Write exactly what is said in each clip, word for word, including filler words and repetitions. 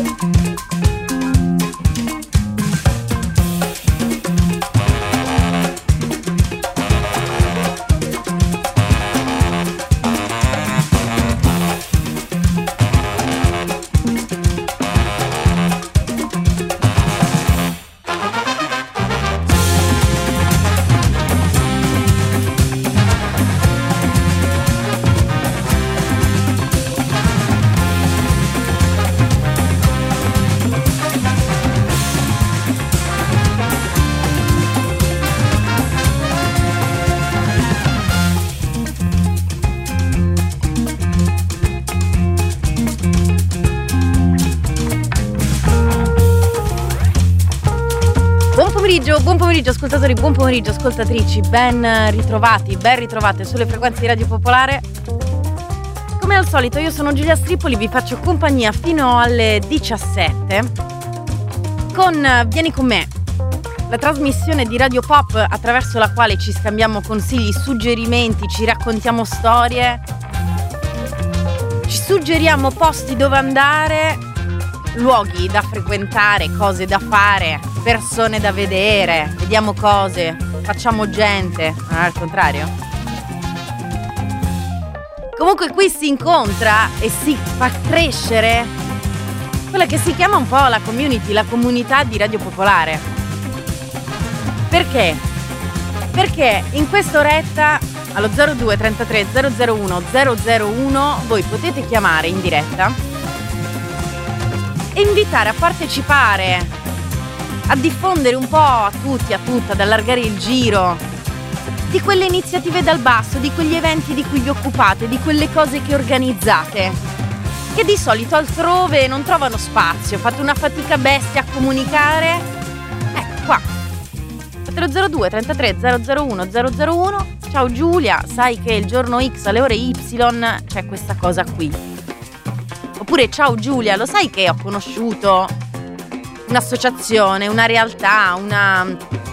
Buon pomeriggio ascoltatori, buon pomeriggio ascoltatrici, ben ritrovati, ben ritrovate sulle frequenze di Radio Popolare. Come al solito io sono Giulia Stripoli, vi faccio compagnia fino alle diciassette con Vieni con me, la trasmissione di Radio Pop attraverso la quale ci scambiamo consigli, suggerimenti, ci raccontiamo storie, ci suggeriamo posti dove andare, luoghi da frequentare, cose da fare, persone da vedere, vediamo cose, facciamo gente, non è al contrario. Comunque qui si incontra e si fa crescere quella che si chiama un po' la community, la comunità di Radio Popolare. Perché? Perché in quest'oretta allo zero due trentatré zero zero uno zero zero uno voi potete chiamare in diretta e invitare a partecipare, a diffondere un po' a tutti, a tutte, ad allargare il giro di quelle iniziative dal basso, di quegli eventi di cui vi occupate, di quelle cose che organizzate, che di solito altrove non trovano spazio. Fate una fatica bestia a comunicare. Ecco qua. Fate lo zero due trentatré zero zero uno zero zero uno. Ciao Giulia, sai che il giorno X alle ore Y c'è questa cosa qui. Oppure ciao Giulia, lo sai che ho conosciuto un'associazione, una realtà, una...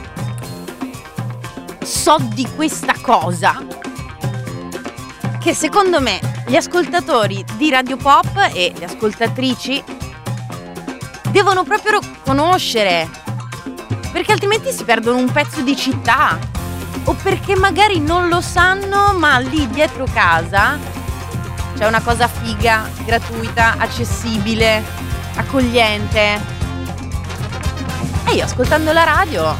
so di questa cosa che secondo me gli ascoltatori di Radio Pop e le ascoltatrici devono proprio conoscere, perché altrimenti si perdono un pezzo di città, o perché magari non lo sanno, ma lì dietro casa c'è una cosa figa, gratuita, accessibile, accogliente. E io ascoltando la radio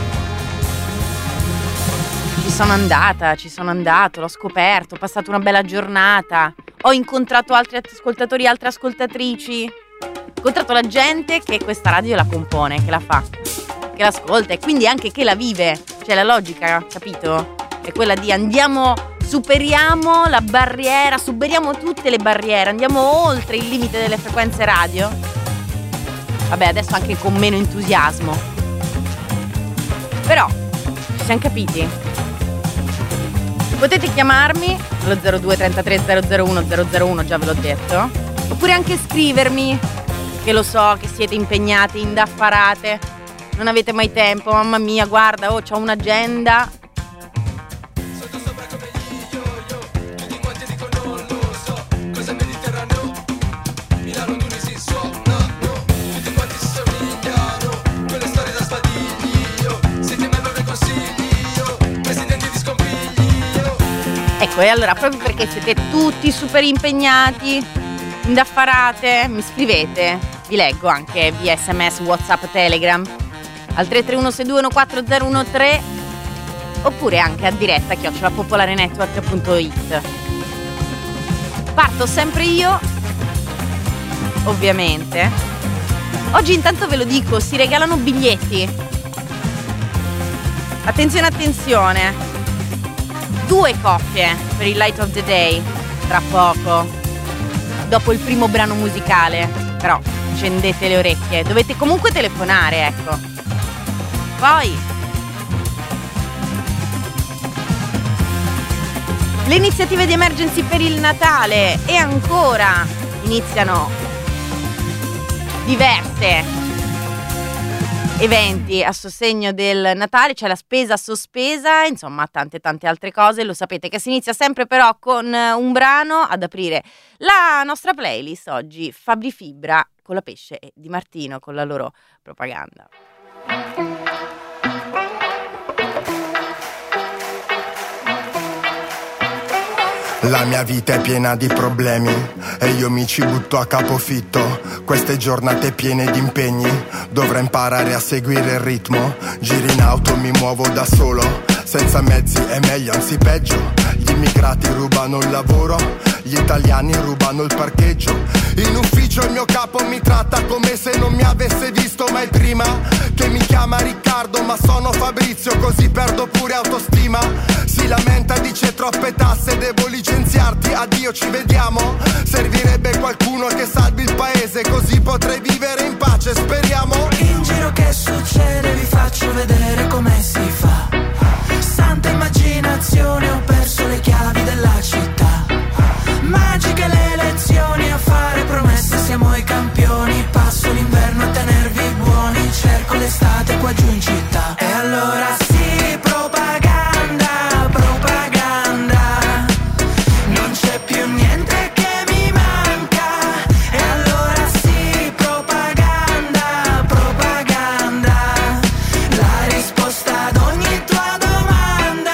ci sono andata, ci sono andato, l'ho scoperto, ho passato una bella giornata, ho incontrato altri ascoltatori, altre ascoltatrici, ho incontrato la gente che questa radio la compone, che la fa, che l'ascolta e quindi anche che la vive. Cioè la logica, capito? È quella di andiamo, superiamo la barriera, superiamo tutte le barriere, andiamo oltre il limite delle frequenze radio. Vabbè, adesso anche con meno entusiasmo. Però, ci siamo capiti? Potete chiamarmi allo zero due trentatré zero zero uno zero zero uno, già ve l'ho detto. Oppure anche scrivermi, che lo so che siete impegnati, indaffarate, non avete mai tempo, mamma mia, guarda, oh, c'ho un'agenda. Ecco, e allora proprio perché siete tutti super impegnati, indaffarate, mi scrivete, vi leggo anche via sms, WhatsApp, Telegram al tre tre uno sei due uno quattro zero uno tre oppure anche a diretta chiocciola popolarenetwork punto it. Parto sempre io, ovviamente. Oggi intanto ve lo dico, si regalano biglietti. Attenzione, attenzione. Due coppie per il Light of the Day tra poco, dopo il primo brano musicale. Però accendete le orecchie, dovete comunque telefonare, ecco. Poi le iniziative di emergency per il Natale, e ancora iniziano diverse eventi a sostegno del Natale, c'è la spesa sospesa, insomma tante tante altre cose. Lo sapete che si inizia sempre però con un brano ad aprire la nostra playlist. Oggi Fabri Fibra con la Pesce e Di Martino con la loro propaganda. La mia vita è piena di problemi e io mi ci butto a capofitto. Queste giornate piene di impegni, dovrò imparare a seguire il ritmo. Giro in auto, mi muovo da solo, senza mezzi è meglio, anzi peggio. Gli immigrati rubano il lavoro, gli italiani rubano il parcheggio. In ufficio il mio capo mi tratta come se non mi avesse visto mai prima. Che mi chiama Riccardo ma sono Fabrizio, così perdo pure autostima. Si lamenta, dice troppe tasse, devo licenziarti, addio ci vediamo. Servirebbe qualcuno che salvi il paese, così potrei vivere in pace, speriamo. In giro che succede, vi faccio vedere come si fa. Santa immaginazione, ho perso le chiavi della città. Magiche le elezioni, a fare promesse siamo i campioni. Passo l'inverno a tenervi buoni, cerco l'estate qua giù in città. E allora sì, propaganda, propaganda, non c'è più niente che mi manca. E allora sì, propaganda, propaganda, la risposta ad ogni tua domanda.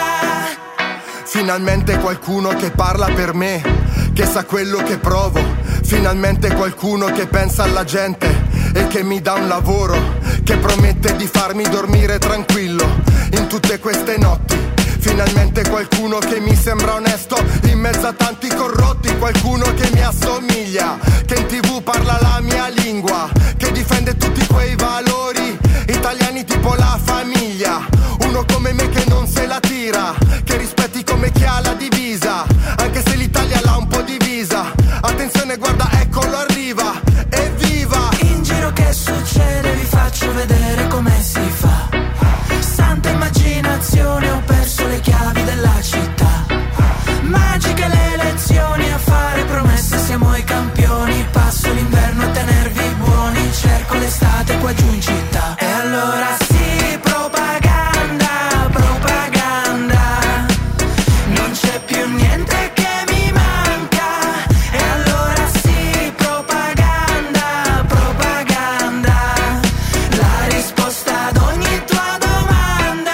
Finalmente qualcuno che parla per me, che sa quello che provo. Finalmente qualcuno che pensa alla gente e che mi dà un lavoro, che promette di farmi dormire tranquillo in tutte queste notti. Finalmente qualcuno che mi sembra onesto in mezzo a tanti corrotti. Qualcuno che mi assomiglia, che in tv parla la mia lingua, che difende tutti quei valori italiani tipo la famiglia. Uno come me che non se la tira, che rispetti come chi ha la divisa, anche se l'Italia l'ha un po' divisa. Attenzione, guarda, eccolo arriva, evviva! In giro che succede, vi faccio vedere come si fa. Santa immaginazione, ho perso le chiavi della città. Magiche le elezioni, a fare promesse siamo i campioni. Passo l'inverno a tenervi buoni, cerco l'estate qua giù in città. E allora sì, propaganda, propaganda, non c'è più niente che mi manca. E allora sì, propaganda, propaganda, la risposta ad ogni tua domanda.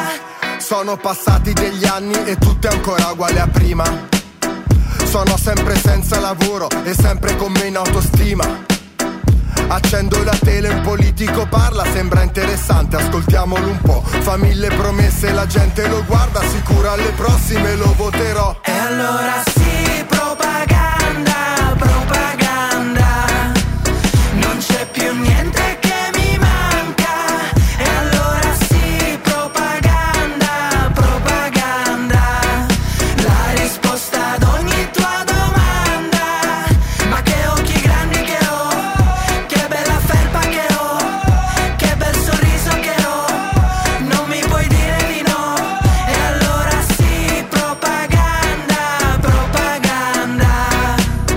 Sono passati degli anni e tutto è ancora uguale a prima. Sono sempre senza lavoro e sempre con meno autostima. Accendo la tele, un politico parla, sembra interessante, ascoltiamolo un po'. Fa mille promesse, la gente lo guarda, sicuro alle prossime lo voterò. E allora sì, propaganda, propaganda, non c'è più niente che mi manca. E allora sì, propaganda, propaganda, la risposta ad ogni tua domanda. Ma che occhi grandi che ho, che bella felpa che ho, che bel sorriso che ho, non mi puoi dire di no. E allora sì, propaganda, propaganda,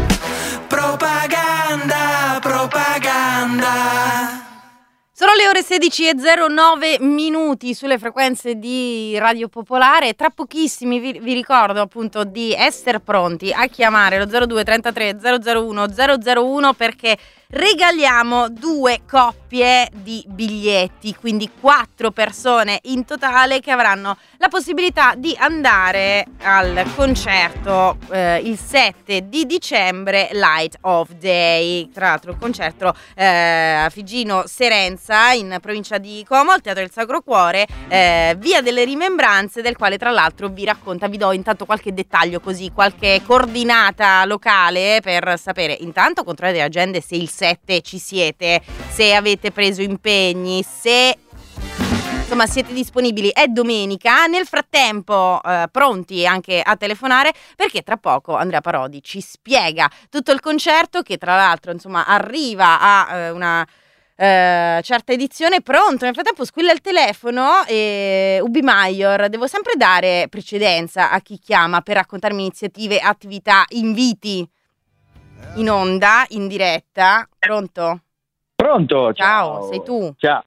propaganda, propaganda. Sono le ore sedici e zero nove minuti sulle frequenze di Radio Popolare. Tra pochissimi vi, vi ricordo appunto di essere pronti a chiamare lo zero due trentatré zero zero uno zero zero uno perché regaliamo due coppie di biglietti, quindi quattro persone in totale che avranno la possibilità di andare al concerto eh, il sette di dicembre, Light of Day. Tra l'altro il concerto eh, a Figino Serenza in provincia di Como, al Teatro del Sacro Cuore, eh, via delle Rimembranze, del quale tra l'altro vi racconta, vi do intanto qualche dettaglio, così qualche coordinata locale per sapere. Intanto controllate le agende se il sette ci siete, se avete preso impegni, se insomma siete disponibili. È domenica. Nel frattempo eh, pronti anche a telefonare, perché tra poco Andrea Parodi ci spiega tutto il concerto, che tra l'altro insomma arriva a eh, una Uh, certa edizione. Pronto? Nel frattempo squilla il telefono e Ubi Maior, devo sempre dare precedenza a chi chiama per raccontarmi iniziative, attività, inviti in onda, in diretta. Pronto? Pronto? Ciao, Ciao, sei tu? Ciao.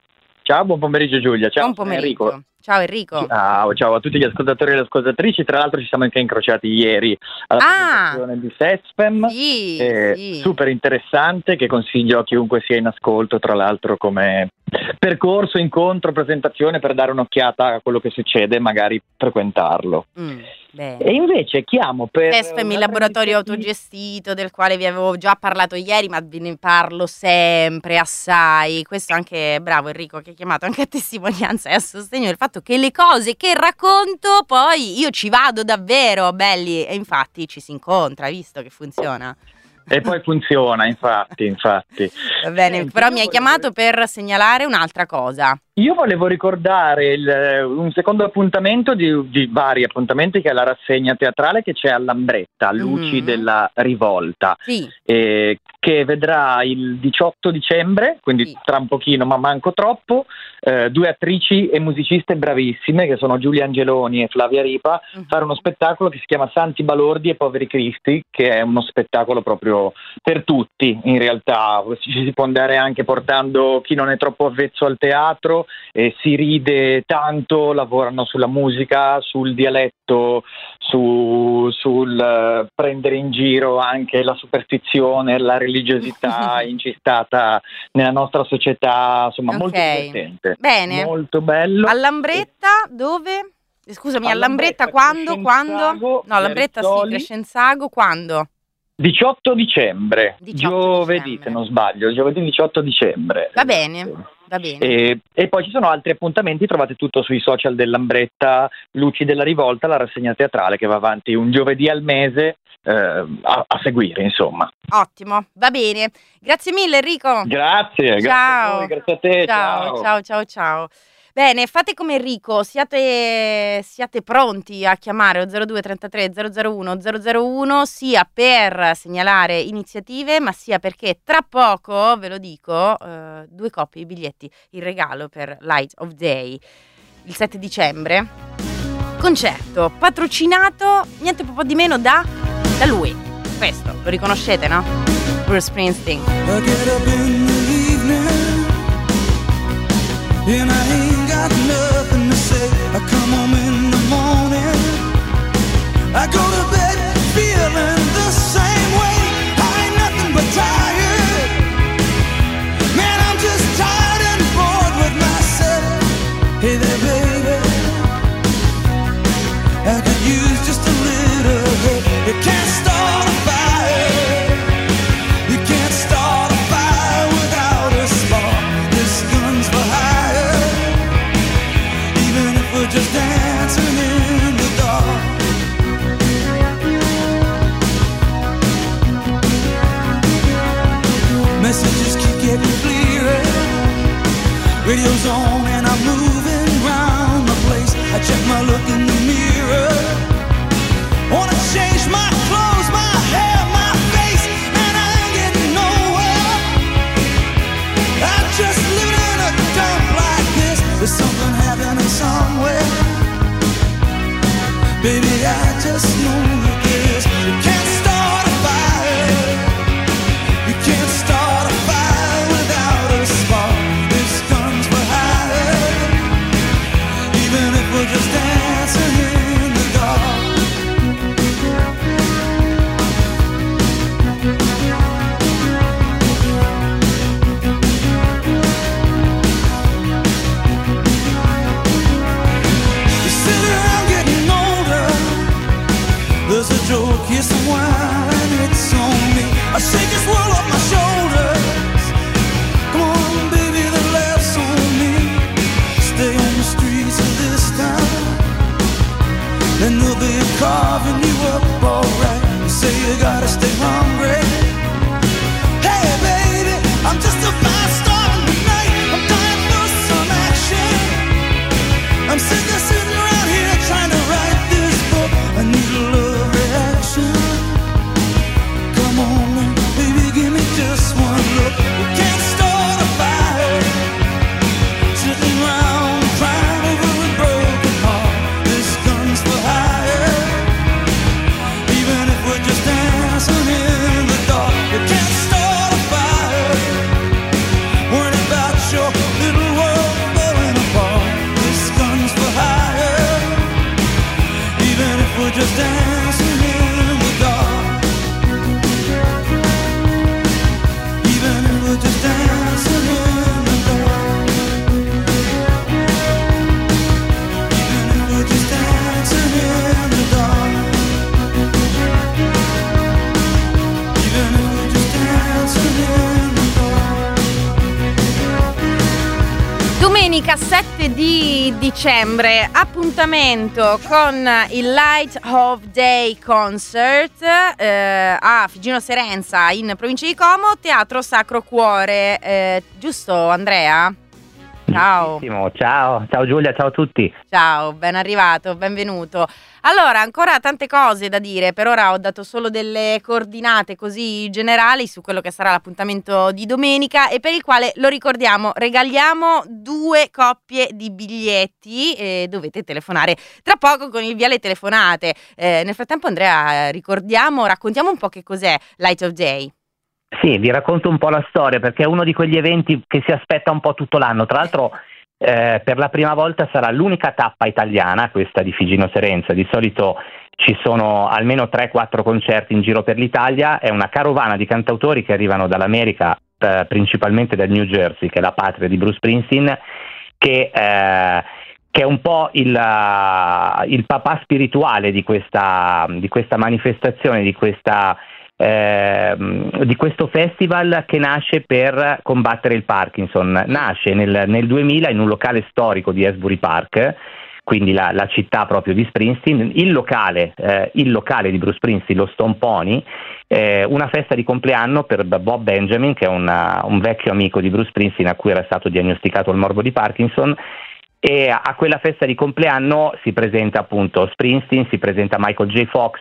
Ciao, buon pomeriggio Giulia. Ciao, buon pomeriggio. Enrico. Ciao Enrico. Ciao, ciao a tutti gli ascoltatori e le ascoltatrici. Tra l'altro ci siamo anche incrociati ieri alla Ah, presentazione di Sespem. sì, eh, sì. Super interessante, che consiglio a chiunque sia in ascolto, tra l'altro come percorso, incontro, presentazione, per dare un'occhiata a quello che succede e magari frequentarlo. Mm, bene. E invece chiamo per Sespem, il un'altra laboratorio iniziativa- autogestito del quale vi avevo già parlato ieri, ma ve ne parlo sempre, assai. Questo anche, bravo Enrico, che hai chiamato anche a testimonianza e a sostegno del fatto che le cose che racconto poi io ci vado davvero, belli, e infatti ci si incontra, hai visto che funziona? E poi funziona, infatti, infatti. Va bene, Senti, però io mi hai volevo- chiamato per segnalare un'altra cosa. Io volevo ricordare il- un secondo appuntamento di, di vari appuntamenti, che è la rassegna teatrale che c'è all'Ambretta, Luci Mhm. della Rivolta, Sì, eh, che vedrà il diciotto dicembre, quindi Sì. tra un pochino, ma manco troppo, eh, due attrici e musiciste bravissime, che sono Giulia Angeloni e Flavia Ripa, Mhm. fare uno spettacolo che si chiama Santi Balordi e Poveri Cristi, che è uno spettacolo proprio per tutti, in realtà. Ci si può andare anche portando chi non è troppo avvezzo al teatro, e si ride tanto, lavorano sulla musica, sul dialetto, su, sul eh, prendere in giro anche la superstizione, la religiosità incistata nella nostra società, insomma, molto Ok. divertente. Bene. Molto bello. All'Ambretta dove? Scusami, all'Ambretta, All'Ambretta, quando? Quando? Crescenzago, No, all'Ambretta sì, Verrizzoli. Crescenzago, quando? diciotto dicembre, diciotto giovedì dicembre. se non sbaglio, giovedì diciotto dicembre. Va Esatto. bene, va bene. E, e poi ci sono altri appuntamenti, trovate tutto sui social dell'Ambretta, Luci della Rivolta, la rassegna teatrale che va avanti un giovedì al mese, eh, a, a seguire, insomma. Ottimo, va bene. Grazie mille Enrico. Grazie, grazie Ciao. a voi, grazie a te, Ciao, ciao. ciao, ciao, ciao. Bene, fate come Enrico, siate, siate pronti a chiamare lo zero due trentatré zero zero uno zero zero uno sia per segnalare iniziative, ma sia perché tra poco, ve lo dico, eh, due coppie di biglietti in regalo per Light of Day il sette dicembre. Concerto patrocinato niente po' di meno da, da lui. Questo lo riconoscete, no? Bruce Springsteen. I get up in the evening and I ain't got nothing to say. I come home in the morning, I go to bed feeling the same way. I ain't nothing but tired, man, I'm just tired and bored with myself. Hey there baby, I could use just a little help. You can't start a fire, you can't start a fire without a spark. This gun's for hire, even if we're just dancing in the dark. Messages keep getting clearer, radio's on and I'm moving round the place. I check my look in the mirror, wanna change my clothes, my hair, my face, and I ain't getting nowhere. I'm just living in a dump like this. There's something happening somewhere, baby, I just know that this. You can't start a fire, you can't start a fire without a spark. This gun's for hire, even if we're just dancing in the dark. You sit around getting older, there's a joke here somewhere Domenica sette di dicembre, appuntamento con il Light of Day Concert eh, a Figino Serenza in provincia di Como, Teatro Sacro Cuore. Eh, giusto, Andrea? Ciao. Ciao, ciao Giulia, ciao a tutti. Ciao, ben arrivato, benvenuto. Allora, ancora tante cose da dire, per ora ho dato solo delle coordinate così generali su quello che sarà l'appuntamento di domenica e per il quale, lo ricordiamo, regaliamo due coppie di biglietti e dovete telefonare tra poco con il via le telefonate. Eh, nel frattempo, Andrea, ricordiamo, raccontiamo un po' che cos'è Light of Day. Sì, vi racconto un po' la storia perché è uno di quegli eventi che si aspetta un po' tutto l'anno. Tra l'altro eh, per la prima volta sarà l'unica tappa italiana, questa di Figino Serenza. Di solito ci sono almeno tre quattro concerti in giro per l'Italia. È una carovana di cantautori che arrivano dall'America, eh, principalmente dal New Jersey, che è la patria di Bruce Springsteen, che... Eh, che è un po' il, uh, il papà spirituale di questa, di questa manifestazione, di questa eh, di questo festival che nasce per combattere il Parkinson. Nasce nel, nel duemila in un locale storico di Asbury Park, quindi la, la città proprio di Springsteen, il locale, eh, il locale di Bruce Springsteen, lo Stone Pony, eh, una festa di compleanno per Bob Benjamin, che è una, un vecchio amico di Bruce Springsteen a cui era stato diagnosticato il morbo di Parkinson. E a quella festa di compleanno si presenta appunto Springsteen, si presenta Michael J. Fox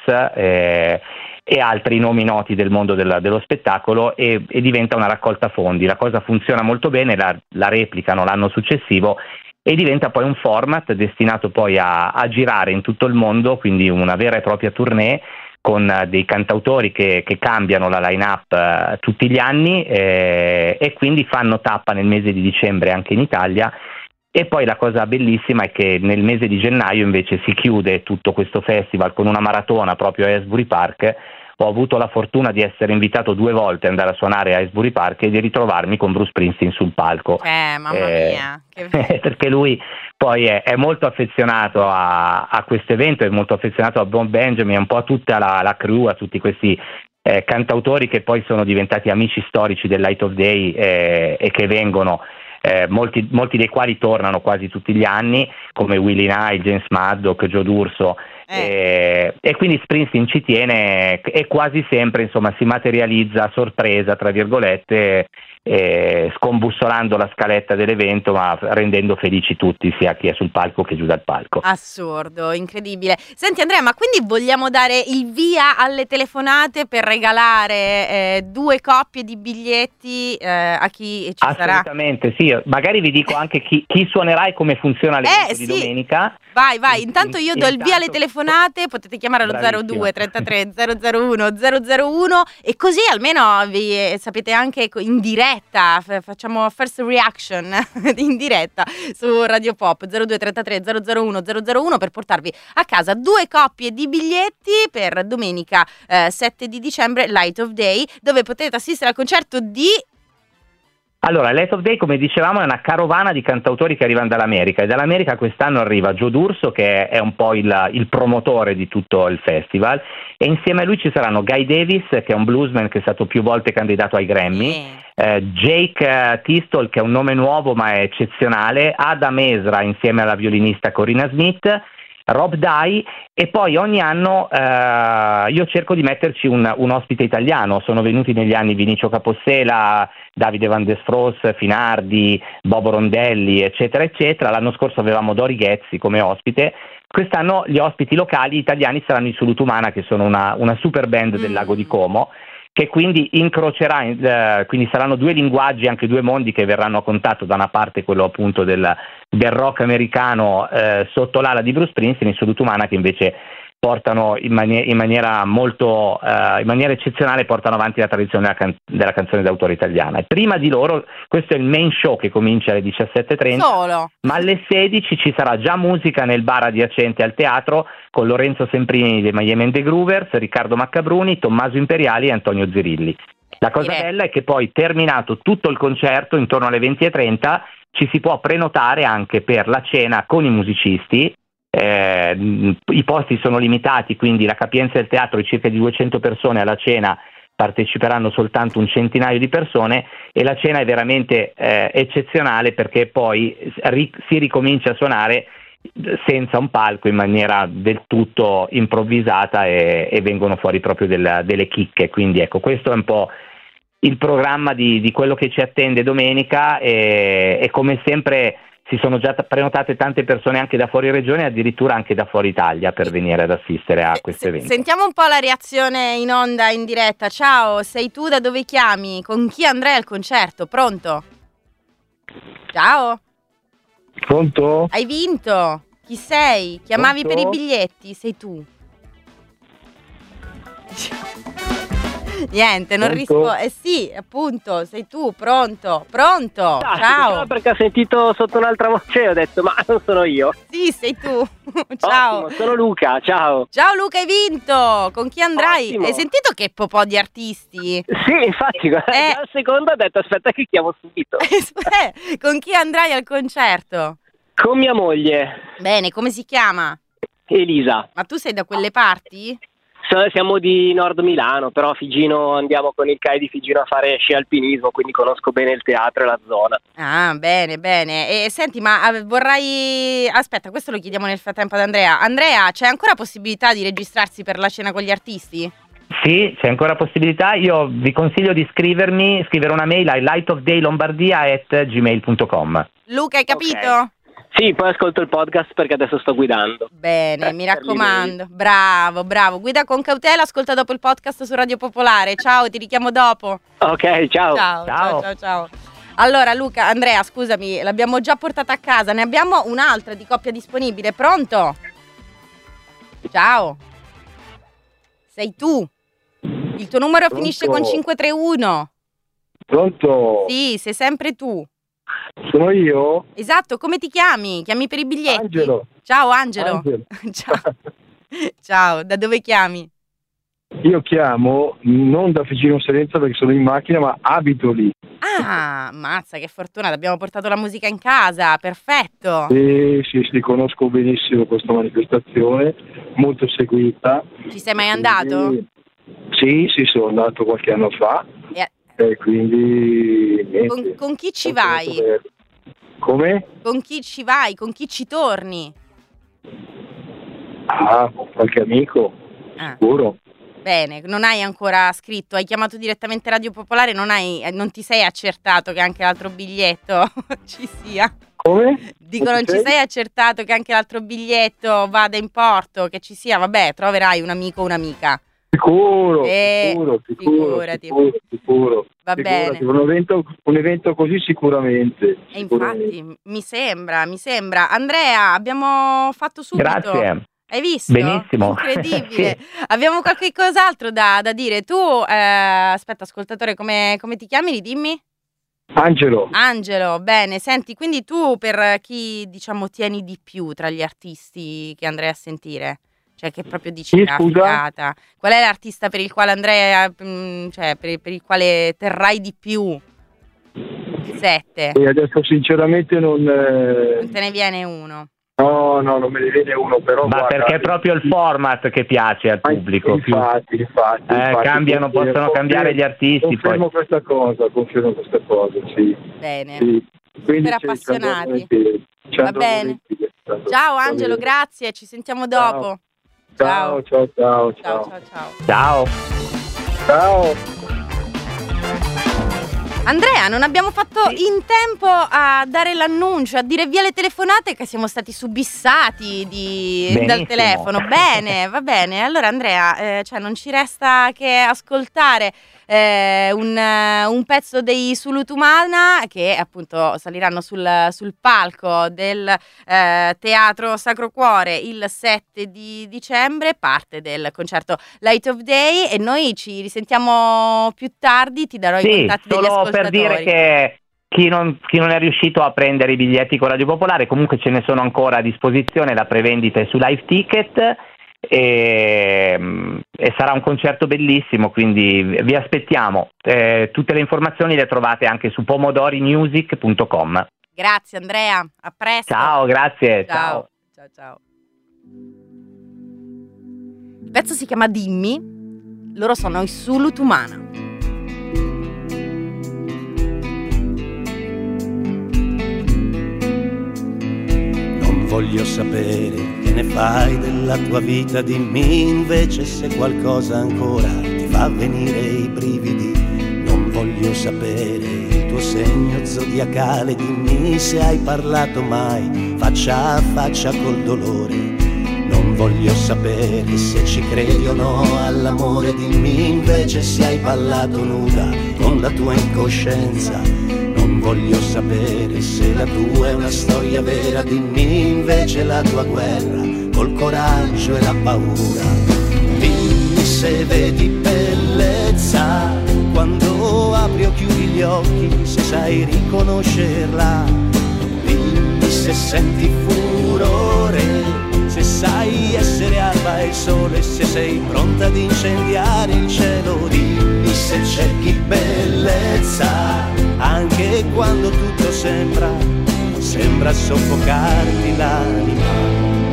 eh, e altri nomi noti del mondo del, dello spettacolo e, e diventa una raccolta fondi. La cosa funziona molto bene, la, la replicano l'anno successivo e diventa poi un format destinato poi a, a girare in tutto il mondo, quindi una vera e propria tournée con dei cantautori che, che cambiano la line-up eh, tutti gli anni eh, e quindi fanno tappa nel mese di dicembre anche in Italia. E poi la cosa bellissima è che nel mese di gennaio invece si chiude tutto questo festival con una maratona proprio a Asbury Park. Ho avuto la fortuna di essere invitato due volte ad andare a suonare a Asbury Park e di ritrovarmi con Bruce Springsteen sul palco. Eh, mamma eh, mia! Che... perché lui poi è, è molto affezionato a, a questo evento, è molto affezionato a Bob Benjamin, un po' a tutta la, la crew, a tutti questi eh, cantautori che poi sono diventati amici storici del Light of Day eh, e che vengono... Eh, molti, molti dei quali tornano quasi tutti gli anni, come Willie Nye, James Maddock, Joe D'Urso, eh. e, e quindi Springsteen ci tiene e quasi sempre insomma si materializza a sorpresa, tra virgolette, eh, scombussolando la scaletta dell'evento ma rendendo felici tutti, sia chi è sul palco che giù dal palco. Assurdo, incredibile. Senti Andrea, ma quindi vogliamo dare il via alle telefonate per regalare eh, due coppie di biglietti eh, a chi ci sarà? Assolutamente sì, magari vi dico anche chi, chi suonerà e come funziona l'evento eh, di sì. domenica. Vai, vai, intanto io do intanto... il via alle telefonate, potete chiamare allo zero due trentatré zero zero uno zero zero uno e così almeno vi eh, sapete anche in diretta, f- facciamo first reaction in diretta su Radio Pop zero due trentatré zero zero uno zero zero uno per portarvi a casa due coppie di biglietti per domenica eh, sette di dicembre, Light of Day, dove potete assistere al concerto di... Allora, Light of Day, come dicevamo, è una carovana di cantautori che arrivano dall'America e dall'America quest'anno arriva Joe D'Urso, che è un po' il, il promotore di tutto il festival, e insieme a lui ci saranno Guy Davis, che è un bluesman che è stato più volte candidato ai Grammy, Yeah. eh, Jake uh, Tistol, che è un nome nuovo ma è eccezionale, Adam Ezra insieme alla violinista Corina Smith, Rob Dye, e poi ogni anno eh, io cerco di metterci un, un ospite italiano. Sono venuti negli anni Vinicio Capossela, Davide Van Desfros, Finardi, Bobo Rondelli, eccetera, eccetera. L'anno scorso avevamo Dori Ghezzi come ospite. Quest'anno gli ospiti locali italiani saranno i Sulutumana, che sono una, una super band del Lago di Como, che quindi incrocerà, eh, quindi saranno due linguaggi, anche due mondi che verranno a contatto, da una parte quello appunto del, del rock americano eh, sotto l'ala di Bruce Springsteen, i Sulutumana che invece portano in, mani- in maniera molto eh, in maniera eccezionale portano avanti la tradizione della, can- della canzone d'autore italiana. E prima di loro, questo è il main show che comincia alle diciassette e trenta, Solo. ma alle sedici ci sarà già musica nel bar adiacente al teatro con Lorenzo Semprini dei Miami and the Groovers, Riccardo Maccabruni, Tommaso Imperiali e Antonio Zirilli. La cosa Direi. bella è che poi, terminato tutto il concerto, intorno alle venti e trenta, ci si può prenotare anche per la cena con i musicisti. Eh, i posti sono limitati, quindi la capienza del teatro è circa di duecento persone alla cena, parteciperanno soltanto un centinaio di persone e la cena è veramente eh, eccezionale, perché poi ri- si ricomincia a suonare senza un palco, in maniera del tutto improvvisata, e, e vengono fuori proprio del, delle chicche. Quindi ecco, questo è un po' il programma di, di quello che ci attende domenica, e, e come sempre si sono già prenotate tante persone anche da fuori regione, addirittura anche da fuori Italia, per venire ad assistere a questo Se, evento. Sentiamo un po' la reazione in onda, in diretta. Ciao, sei tu, da dove chiami? Con chi andrai al concerto? Pronto? Ciao. Pronto? Hai vinto. Chi sei? Chiamavi Pronto? per i biglietti? Sei tu. Niente, non Pronto? rispondo. Eh sì, appunto, sei tu, pronto, pronto, Ah, ciao. Perché ho sentito sotto un'altra voce e ho detto ma non sono io. Sì, sei tu. Ciao. Ottimo, sono Luca, ciao. Ciao Luca, hai vinto. Con chi andrai? Ottimo. Hai sentito che popò di artisti? Sì, infatti, guarda, Eh. già al secondo ho detto aspetta che chiamo subito. Eh, con chi andrai al concerto? Con mia moglie, Bene, come si chiama? Elisa. Ma tu sei da quelle parti? So- Siamo di Nord Milano, però a Figino andiamo con il C A I di Figino a fare sci alpinismo, quindi conosco bene il teatro e la zona. Ah, bene, bene. E senti, ma eh, vorrai... Aspetta, questo lo chiediamo nel frattempo ad Andrea. Andrea, c'è ancora possibilità di registrarsi per la cena con gli artisti? Sì, c'è ancora possibilità. Io vi consiglio di scrivermi, scrivere una mail a lightofdaylombardia at gmail punto com. Luca, hai capito? Ok. Sì, poi ascolto il podcast perché adesso sto guidando. Bene, Eh, mi per raccomando. Bravo, bravo. Guida con cautela, ascolta dopo il podcast su Radio Popolare. Ciao, ti richiamo dopo. Ok, ciao. Ciao, ciao, Ciao. ciao, ciao. Allora, Luca, Andrea, scusami, l'abbiamo già portata a casa. Ne abbiamo un'altra di coppia disponibile. Pronto? Ciao. Sei tu. Il tuo numero Pronto? finisce con cinque tre uno. Pronto? Sì, sei sempre tu. Sono io? Esatto, come ti chiami? Chiami per i biglietti? Angelo. Ciao Angelo. Angelo. Ciao. Ciao, da dove chiami? Io chiamo non da Figino Serenza perché sono in macchina, ma abito lì. Ah, mazza, che fortuna, abbiamo portato la musica in casa, perfetto. E sì, sì, conosco benissimo questa manifestazione, molto seguita. Ci sei mai andato? E- Sì, sì, sono andato qualche anno fa E- e quindi niente. Con, con chi ci Molto, vai? molto bello. Come? Con chi ci vai? Con chi ci torni? Ah, con qualche amico, Ah, sicuro. bene, non hai ancora scritto, hai chiamato direttamente Radio Popolare, non, hai, non ti sei accertato che anche l'altro biglietto ci sia? Come? Dico, non ci sei accertato che anche l'altro biglietto vada in porto, che ci sia? Vabbè, troverai un amico o un'amica. Sicuro, Eh, sicuro, sicuro, figurati. sicuro, sicuro. Va Sicurati. bene. Un evento, un evento così sicuramente. E sicuramente. infatti, mi sembra, mi sembra. Andrea, abbiamo fatto subito. Grazie. Hai visto? Benissimo. Incredibile. Sì. Abbiamo qualche cos'altro da, da dire. Tu, eh, aspetta, ascoltatore, come, come ti chiami? Ridimmi. Angelo, Angelo, bene. Senti, quindi tu per chi, diciamo, tieni di più tra gli artisti che andrei a sentire? Cioè, che proprio dici, Sì, "Ah, scusa?" figata." Qual è l'artista per il quale andrei, mm, cioè, per, per il quale terrai di più? Il sette. e adesso sinceramente non... eh, Non te ne viene uno. No, no, non me ne viene uno, però Ma guarda, perché è proprio il format che piace al ah, pubblico. più- Infatti, infatti, Eh, infatti, cambiano, confermo- possono cambiare gli artisti, Confermo poi. questa cosa, confermo questa cosa, sì. Bene. sì. Quindi Super ci- ci andrò appassionati. volentieri, ci Va andrò bene. volentieri, ci andrò- Ciao va Angelo, bene. grazie, ci sentiamo dopo. Ciao, ciao, ciao, Ciao, ciao. ciao, ciao. Ciao. Ciao. Andrea, non abbiamo fatto in tempo a dare l'annuncio, a dire via le telefonate, che siamo stati subissati di- dal Benissimo. telefono. Bene, va bene. Allora Andrea, eh, cioè non ci resta che ascoltare eh, un, eh, un pezzo dei Sulutumana, che appunto saliranno sul, sul palco del eh, Teatro Sacro Cuore il sette di dicembre, parte del concerto Light of Day, e noi ci risentiamo più tardi, ti darò i Sì, contatti degli solo ascoltatori. per dire che chi non, chi non è riuscito a prendere i biglietti con Radio Popolare, comunque ce ne sono ancora a disposizione, la prevendita è su Live Ticket e, e sarà un concerto bellissimo, quindi vi aspettiamo. Eh, tutte le informazioni le trovate anche su pomodori music punto com. Grazie Andrea, a presto. Ciao, grazie. Ciao, ciao, ciao. Il pezzo si chiama Dimmi. loro sono i Sulutumana. Non voglio sapere che ne fai della tua vita, dimmi invece se qualcosa ancora ti fa venire i brividi. Non voglio sapere il tuo segno zodiacale, dimmi se hai parlato mai faccia a faccia col dolore. Non voglio sapere se ci credi o no all'amore, dimmi invece se hai ballato nuda con la tua incoscienza. Non voglio sapere se la tua è una storia vera, dimmi invece la tua guerra col coraggio e la paura. Dimmi se vedi bellezza quando apri o chiudi gli occhi, se sai riconoscerla. Dimmi se senti furore, se sai essere alba e sole, se sei pronta ad incendiare il cielo. Dimmi se cerchi bellezza anche quando tutto sembra, sembra soffocarti l'anima.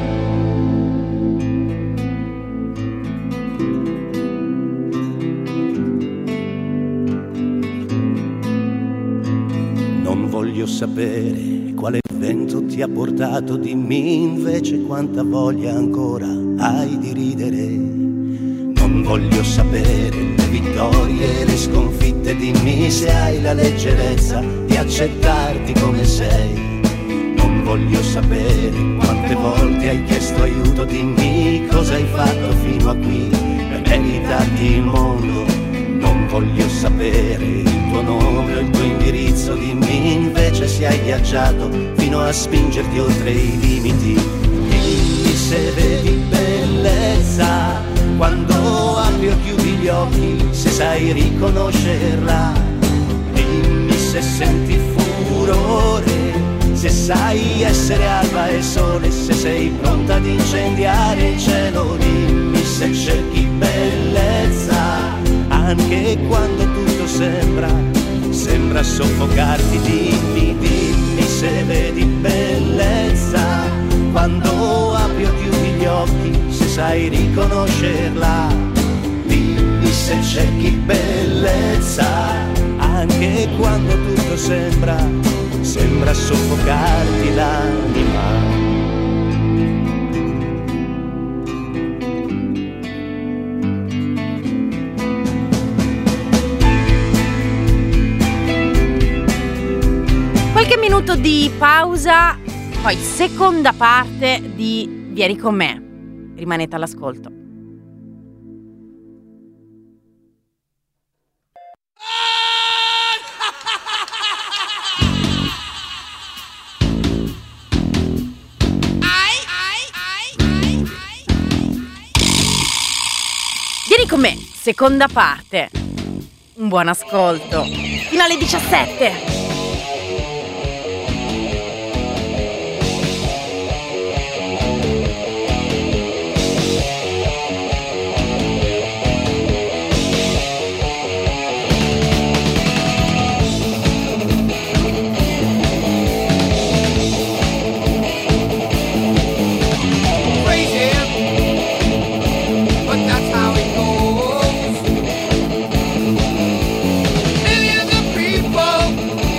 Non voglio sapere quale vento ti ha portato, dimmi invece quanta voglia ancora hai di ridere. Non voglio sapere le vittorie e le sconfitte, dimmi se hai la leggerezza di accettarti come sei. Non voglio sapere quante volte hai chiesto aiuto, dimmi cosa hai fatto fino a qui per meritarti il mondo. Non voglio sapere il tuo nome o il tuo indirizzo, dimmi invece se hai viaggiato fino a spingerti oltre i limiti. Dimmi se vedi bellezza quando apri o chiudi gli occhi, se sai riconoscerla. Dimmi se senti furore, se sai essere alba e sole, se sei pronta ad incendiare il cielo. Dimmi se cerchi bellezza anche quando tutto sembra, sembra soffocarti. Dimmi, dimmi se vedi bellezza quando apri o chiudi gli occhi, se sai riconoscerla. Dimmi se cerchi bellezza anche quando tutto sembra, sembra soffocarti l'anima. Qualche minuto di pausa, poi seconda parte di Vieni con me. Rimanete all'ascolto. Vieni con me, seconda parte. Un buon ascolto. Fino alle diciassette. Millions of people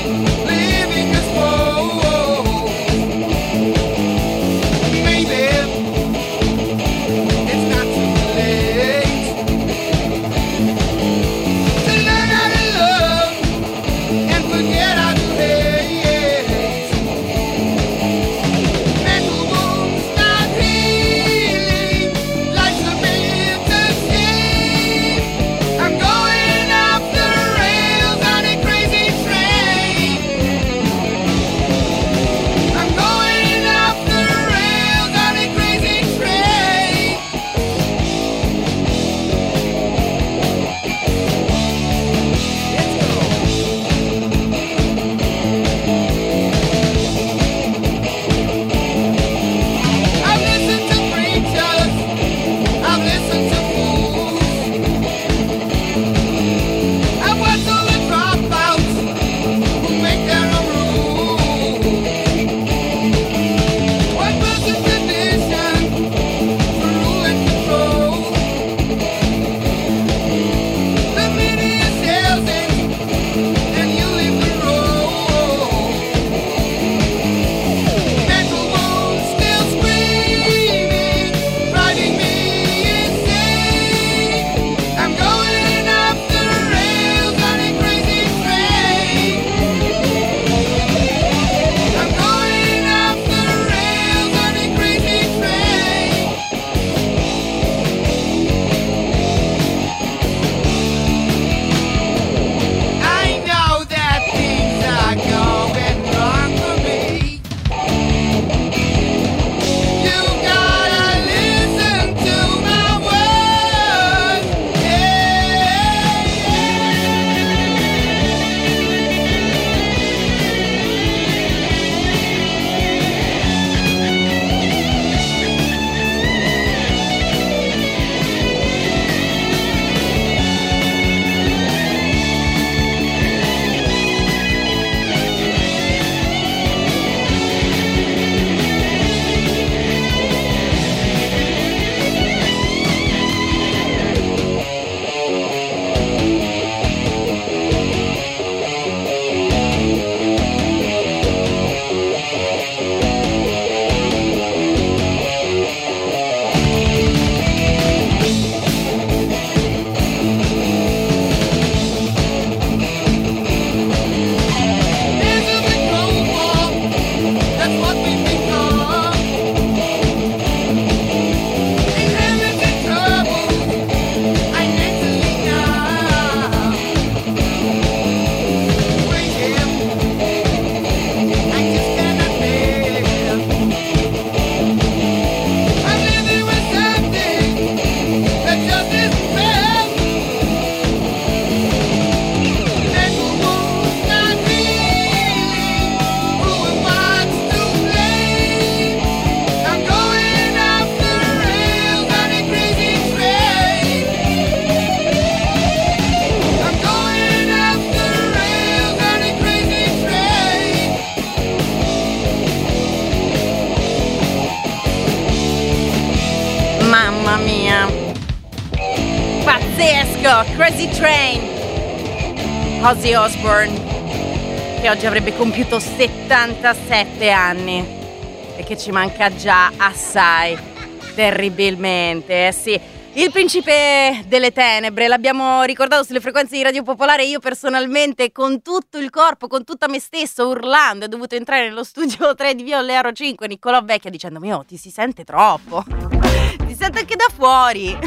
Pazzesco, Crazy Train. Ozzy Osbourne, che oggi avrebbe compiuto settantasette anni e che ci manca già assai, terribilmente, eh sì. Il principe delle tenebre, l'abbiamo ricordato sulle frequenze di Radio Popolare. Io personalmente, con tutto il corpo, con tutta me stesso, urlando, ho dovuto entrare nello studio tre di Via Olearo cinque, Niccolò Vecchia, dicendomi: oh, ti si sente troppo, ti sente anche da fuori.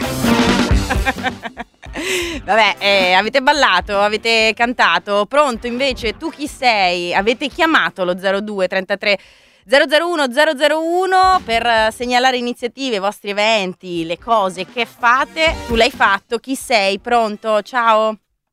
Vabbè, eh, avete ballato, avete cantato. Pronto invece, tu chi sei? Avete chiamato lo zero due trentatré zero zero uno zero zero uno per segnalare iniziative, i vostri eventi, le cose che fate. Tu l'hai fatto, chi sei? Pronto? Ciao?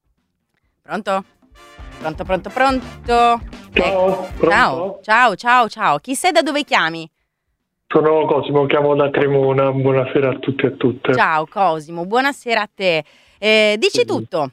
Pronto? Pronto, pronto, pronto? Ciao, eh, ciao, ciao, ciao, ciao. Chi sei, da dove chiami? Sono Cosimo, chiamo da Cremona. Buonasera a tutti e a tutte. Ciao Cosimo, buonasera a te. Eh, dici tutto.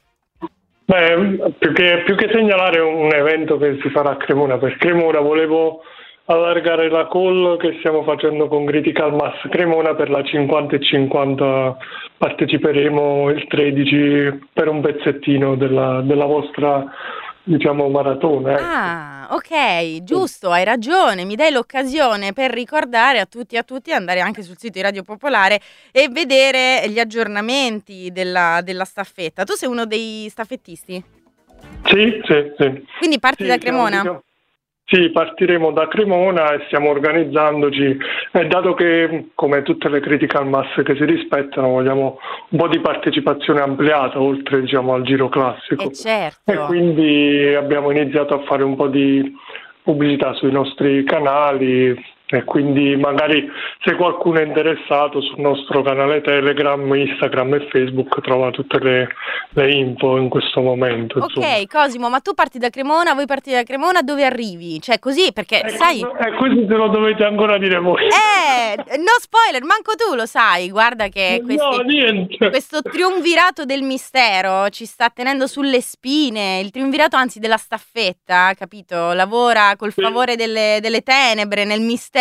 Beh, più che, più che segnalare un evento che si farà a Cremona, per Cremona volevo allargare la call che stiamo facendo con Critical Mass Cremona per la cinquanta e cinquanta. Parteciperemo il tredici per un pezzettino della, della vostra, diciamo, maratona. Eh. Ah, ok, giusto, hai ragione, mi dai l'occasione per ricordare a tutti e a tutti, andare anche sul sito di Radio Popolare e vedere gli aggiornamenti della, della staffetta. Tu sei uno dei staffettisti? Sì, sì, sì. Quindi parti sì, da Cremona? Diciamo, diciamo, sì, partiremo da Cremona e stiamo organizzandoci, e dato che, come tutte le critical mass che si rispettano, vogliamo un po' di partecipazione ampliata oltre, diciamo, al giro classico. Eh certo. E quindi abbiamo iniziato a fare un po' di pubblicità sui nostri canali, e quindi magari se qualcuno è interessato sul nostro canale Telegram, Instagram e Facebook trova tutte le, le info in questo momento. Ok, insomma. Cosimo, ma tu parti da Cremona, voi partite da Cremona, dove arrivi? Cioè così, perché E sai... E questo se lo dovete ancora dire voi. Eh, no spoiler, manco tu lo sai, guarda che questi, No, niente. questo triumvirato del mistero ci sta tenendo sulle spine, il triumvirato anzi della staffetta, capito? Lavora col favore delle, delle tenebre nel mistero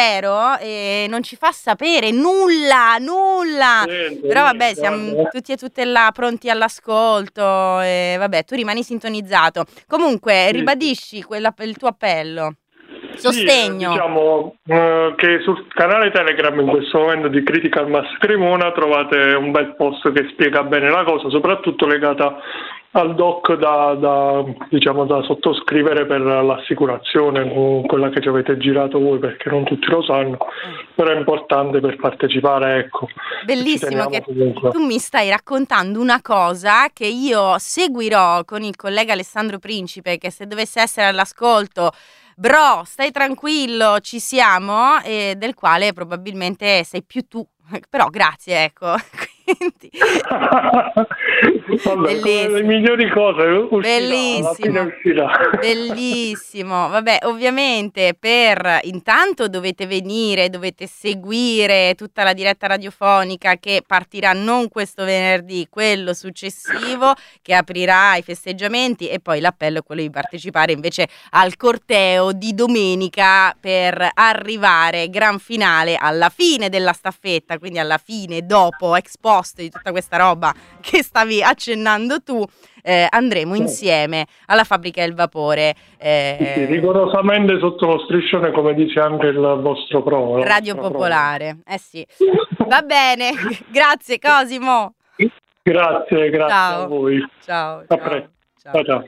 e non ci fa sapere nulla, nulla. Niente, Però vabbè, niente, siamo guarda. tutti e tutte là pronti all'ascolto e vabbè, tu rimani sintonizzato. Comunque, Sì. ribadisci quella, il tuo appello. Sì, Sostegno. eh, diciamo eh, che sul canale Telegram in questo momento di Critical Mass Cremona trovate un bel post che spiega bene la cosa, soprattutto legata al doc da, da, diciamo, da sottoscrivere per l'assicurazione, quella che ci avete girato voi, perché non tutti lo sanno, però è importante per partecipare, ecco. Bellissimo che comunque. tu mi stai raccontando una cosa che io seguirò con il collega Alessandro Principe, che se dovesse essere all'ascolto, bro, stai tranquillo, ci siamo, e del quale probabilmente sei più tu, però grazie, ecco. Quindi... Vabbè, Bellissimo. le migliori cose uscirà, Bellissimo. alla fine uscirà. Bellissimo, vabbè, ovviamente per intanto dovete venire, dovete seguire tutta la diretta radiofonica che partirà non questo venerdì, quello successivo, che aprirà i festeggiamenti, e poi l'appello è quello di partecipare invece al corteo di domenica per arrivare gran finale alla fine della staffetta, quindi alla fine, dopo, ex post di tutta questa roba che stavi accennando tu, eh, andremo insieme alla Fabbrica del Vapore. Eh, Sì, sì, rigorosamente sotto lo striscione, come dice anche il vostro promo. Radio Popolare. Eh sì. Va bene, grazie Cosimo. Grazie, grazie Ciao. a voi. Ciao. A ciao, presto. ciao. Ciao, ciao.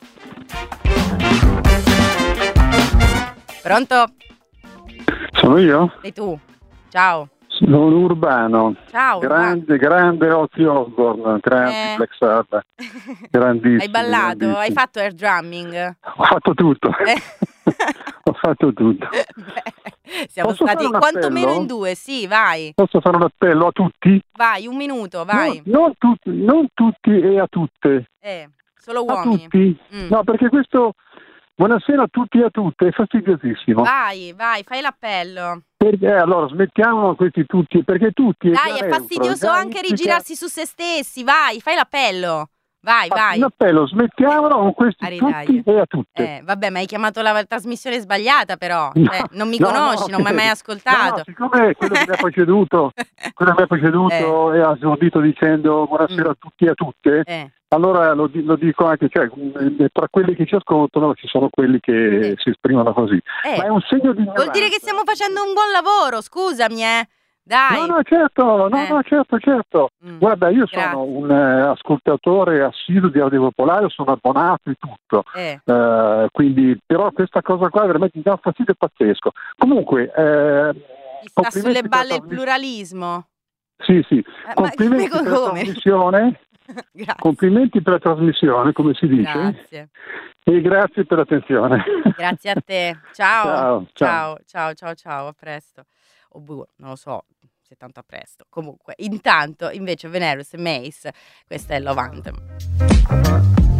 Pronto? Sono io? Sei tu? Ciao. Sono Urbano. Ciao. Grande, grande Ozzy Osbourne, grande Eh. Black Sabbath. Grandissimo. Hai ballato? grandissimo. Hai fatto air drumming? Ho fatto tutto. Eh. Ho fatto tutto. Beh, siamo Posso stati fare un quantomeno appello? in due, sì, vai. Posso fare un appello a tutti? Vai, un minuto, vai. No, non tutti, non tutti e a tutte. Eh, solo A uomini. tutti. Mm. No, perché questo buonasera a tutti e a tutte è fastidiosissimo. Vai, vai, fai l'appello. Perché allora smettiamo questi tutti, perché tutti Dai, già è neutro, fastidioso già anche implica- rigirarsi su se stessi, vai, fai l'appello. Vai, vai. Un appello, smettiamolo con questi Aridaglia. tutti e a tutte. Eh, vabbè, ma hai chiamato la trasmissione sbagliata però, No, cioè, non mi no, conosci, no, non mi hai mai ascoltato. No, no, siccome quello che mi ha preceduto, quello che mi ha preceduto Eh. e ha esordito dicendo buonasera Mm. a tutti e a tutte, Eh. allora lo, di- lo dico anche, cioè, mh, tra quelli che ci ascoltano ci sono quelli che Eh. si esprimono così. Eh. Ma è un segno di Vuol dire che stiamo facendo un buon lavoro, scusami, eh. Dai. No, no, certo, no, Eh. no, certo, certo. Mm, Guarda, io grazie. sono un eh, ascoltatore assiduo di Radio Popolare, sono abbonato e tutto. Eh. Eh, quindi, però questa cosa qua veramente mi dà un fastidio pazzesco. Comunque, eh, Ti sta complimenti sulle per balle la il trasmissione. pluralismo. Sì, sì, ma complimenti come- per la come? trasmissione. Grazie. Complimenti per la trasmissione, come si dice, Grazie. e grazie per l'attenzione. Grazie a te. Ciao. Ciao, ciao. ciao, ciao, ciao, ciao, a presto. Oh, boh, non lo so se tanto a presto. Comunque, intanto, invece, Venerus e Mace, questa è Love Anthem.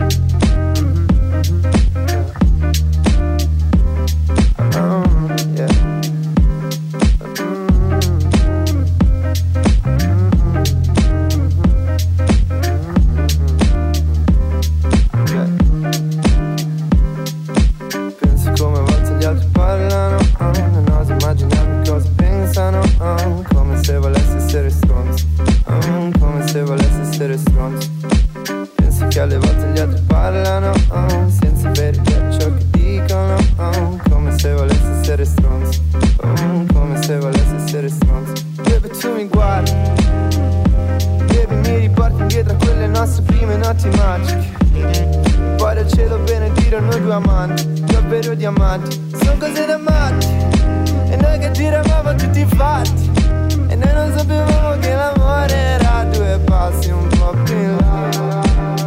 Penso come a volte gli altri parlano, oh, non oso immaginarmi cosa pensano, oh, come se volessi essere stronzo, oh, come se volessi essere stronzo. Penso che alle volte gli altri parlano, oh, senza vedere ciò che dicono, oh, come se volessi essere stronzo, oh, come se volessi essere stronzo. Baby, tu mi guardi, baby, mi riporti indietro a quelle nostre prime notti magiche. Poi dal cielo benedire noi due amanti, due veri diamanti, sono cose da matti. E noi che tiravamo tutti i fatti, e noi non sapevamo che l'amore era due passi un po' più in là.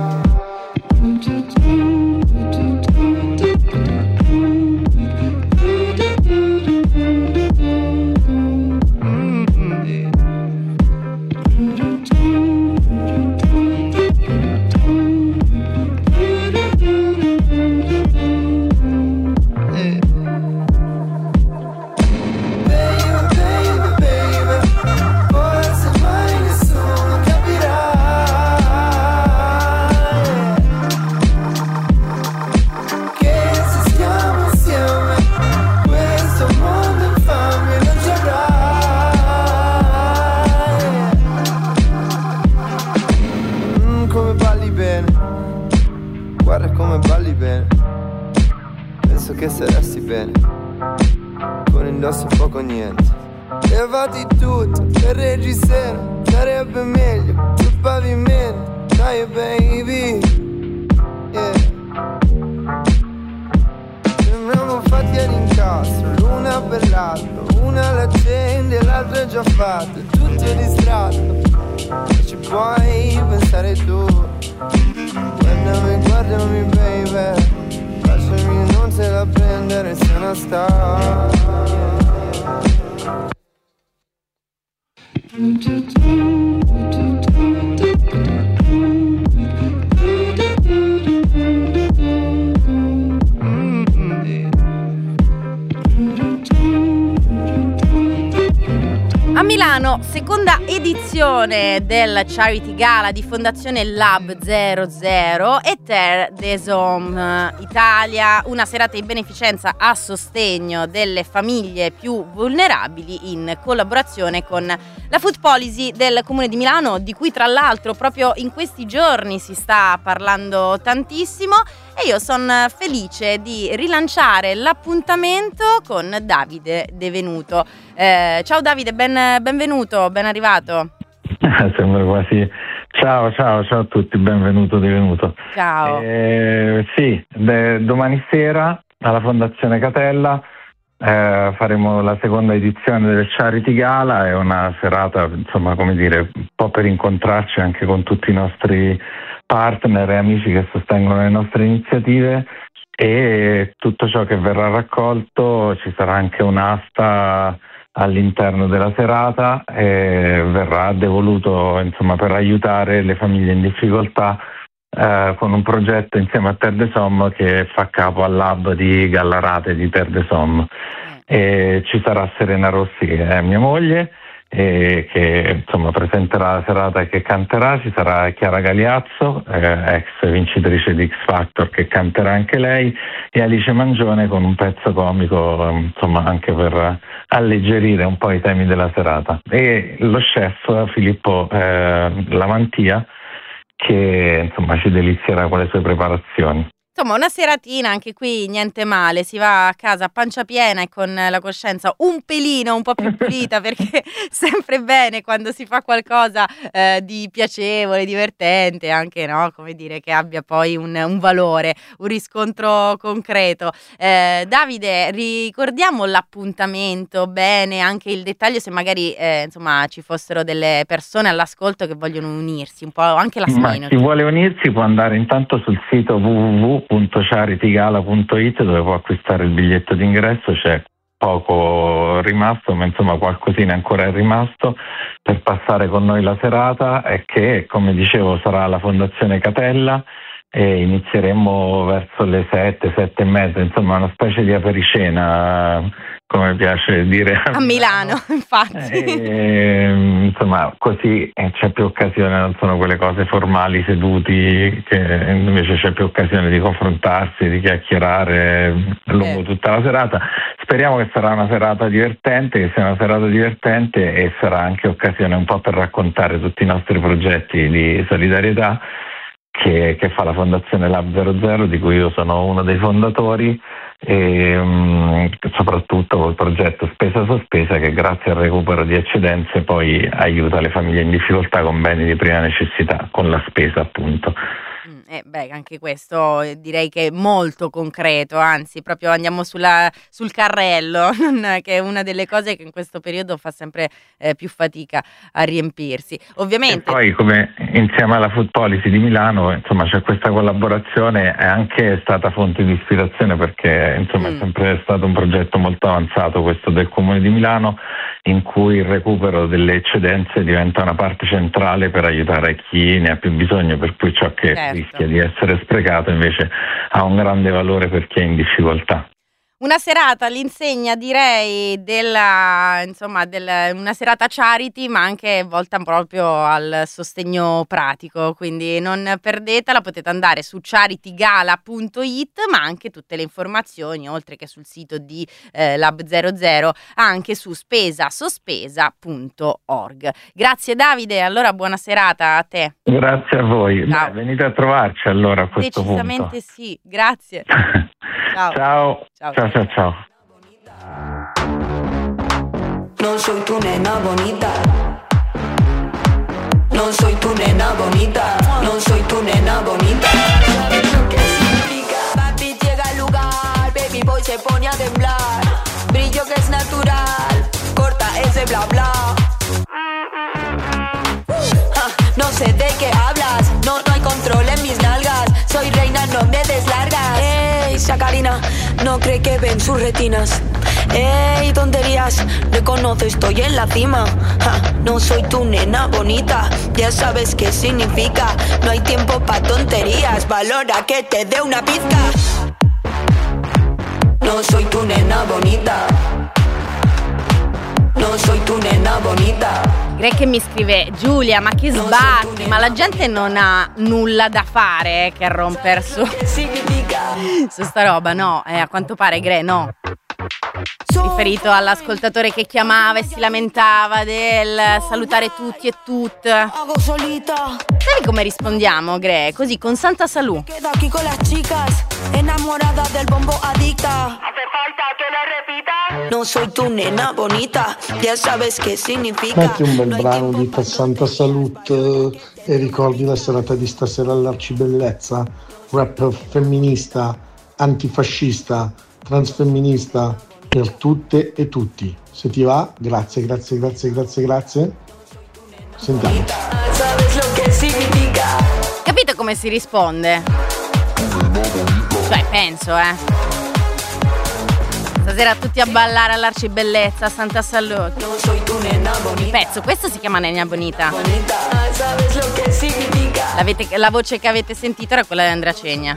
Guarda come balli bene, penso che saresti bene, con indosso poco niente. Levati tutto, per reggiseno, sarebbe meglio, sul pavimento, dai baby, yeah. Sembriamo fatti all'incastro, l'una per l'altro, una l'accende, l'altra è già fatta, tutto è distratto, e ci puoi pensare tu. Guardami, guardami baby, lasciami non te la prendere se non sta. A Milano, seconda edizione del Charity Gala di Fondazione Lab zero zero e Terre des Hommes Italia, una serata di beneficenza a sostegno delle famiglie più vulnerabili in collaborazione con la Food Policy del Comune di Milano, di cui tra l'altro proprio in questi giorni si sta parlando tantissimo, e io sono felice di rilanciare l'appuntamento con Davide De Venuto. Eh, ciao Davide, ben, benvenuto, ben arrivato. Sembra quasi. Ciao, ciao, ciao a tutti, benvenuto, divenuto. Ciao. Eh, sì, de- domani sera alla Fondazione Catella eh, faremo la seconda edizione del Charity Gala, è una serata, insomma, come dire, un po' per incontrarci anche con tutti i nostri partner e amici che sostengono le nostre iniziative, e tutto ciò che verrà raccolto, ci sarà anche un'asta all'interno della serata e verrà devoluto, insomma, per aiutare le famiglie in difficoltà eh, con un progetto insieme a Terre des Hommes che fa capo al lab di Gallarate di Terre des Hommes. E ci sarà Serena Rossi, che è mia moglie, e che insomma presenterà la serata e che canterà. Ci sarà Chiara Galiazzo, eh, ex vincitrice di X Factor, che canterà anche lei, e Alice Mangione con un pezzo comico, insomma anche per alleggerire un po' i temi della serata, e lo chef Filippo eh, Lamantia, che insomma ci delizierà con le sue preparazioni. Insomma, una seratina, anche qui niente male, si va a casa a pancia piena e con la coscienza un pelino un po' più pulita, perché sempre bene quando si fa qualcosa eh, di piacevole, divertente, anche, no, come dire, che abbia poi un, un valore, un riscontro concreto. Eh, Davide, ricordiamo l'appuntamento bene, anche il dettaglio, se magari eh, insomma ci fossero delle persone all'ascolto che vogliono unirsi, un po' anche la Ma chi vuole unirsi può andare intanto sul sito w w w punto charitygala punto it, dove può acquistare il biglietto d'ingresso. C'è poco rimasto, ma insomma qualcosina ancora è rimasto per passare con noi la serata, e che, come dicevo, sarà alla Fondazione Catella, e inizieremo verso le sette, sette e mezza, insomma una specie di apericena, come piace dire a Milano, infatti. E, insomma, così c'è più occasione, non sono quelle cose formali seduti, che invece c'è più occasione di confrontarsi, di chiacchierare lungo eh. tutta la serata. Speriamo che sarà una serata divertente, che sia una serata divertente, e sarà anche occasione un po' per raccontare tutti i nostri progetti di solidarietà che, che fa la Fondazione Lab zero zero, di cui io sono uno dei fondatori, e um, soprattutto col progetto Spesa Sospesa, che grazie al recupero di eccedenze poi aiuta le famiglie in difficoltà con beni di prima necessità, con la spesa appunto. Eh beh, anche questo direi che è molto concreto, anzi proprio andiamo sulla, sul carrello, che è una delle cose che in questo periodo fa sempre eh, più fatica a riempirsi. Ovviamente. E poi, come insieme alla Food Policy di Milano, insomma, c'è questa collaborazione, è anche stata fonte di ispirazione, perché insomma mm. è sempre stato un progetto molto avanzato questo del Comune di Milano, in cui il recupero delle eccedenze diventa una parte centrale per aiutare chi ne ha più bisogno, per cui ciò che certo. rischia di essere sprecato invece ha un grande valore per chi è in difficoltà. Una serata all'insegna, direi, della, insomma, del, una serata charity, ma anche volta proprio al sostegno pratico, quindi non perdetela, potete andare su charitygala punto it, ma anche tutte le informazioni, oltre che sul sito di eh, Lab zero zero, anche su spesa sospesa punto org. Grazie Davide, allora buona serata a te. Grazie a voi. Beh, venite a trovarci allora a questo Decisamente punto. Sì, grazie. Ciao. Ciao. Ciao. Ciao, ciao, ciao. Non soy tu nena bonita. Non soy tu nena bonita. Non soy tu nena bonita. ¿Qué significa? Papi llega al lugar, baby boy se pone a temblar. Brillo que es natural, corta ese bla bla. Ah, no sé de qué hablas, no, no hay control en mis nalgas. Soy reina, no me deslargas. Ey, Sacarina, no cree que ven sus retinas. Ey, tonterías, reconoce, estoy en la cima. Ja, no soy tu nena bonita, ya sabes qué significa. No hay tiempo pa' tonterías, valora que te dé una pizca. No soy tu nena bonita. Non soy tu nena bonita. Greg che mi scrive: Giulia, ma che sbatti, ma la gente non ha nulla da fare eh, che romper su su sta roba, no? Eh, a quanto pare Greg no. Riferito all'ascoltatore che chiamava e si lamentava del salutare tutti e tutte. Sai come rispondiamo, Gre? Così, con santa salute. Non soy tu nena bonita, ya sabes che significa. Metti un bel brano di Santa Salute e ricordi la serata di stasera all'Arcibellezza. Rap femminista, antifascista, transfemminista, per tutte e tutti. Se ti va, grazie, grazie, grazie, grazie, grazie. Sentiamo. Capito come si risponde? Cioè, penso, eh. Stasera tutti a ballare all'Arcibellezza, a Santa Salute. Il pezzo, questo si chiama Nena Bonita. L'avete, la voce che avete sentito era quella di Andrea Cegna.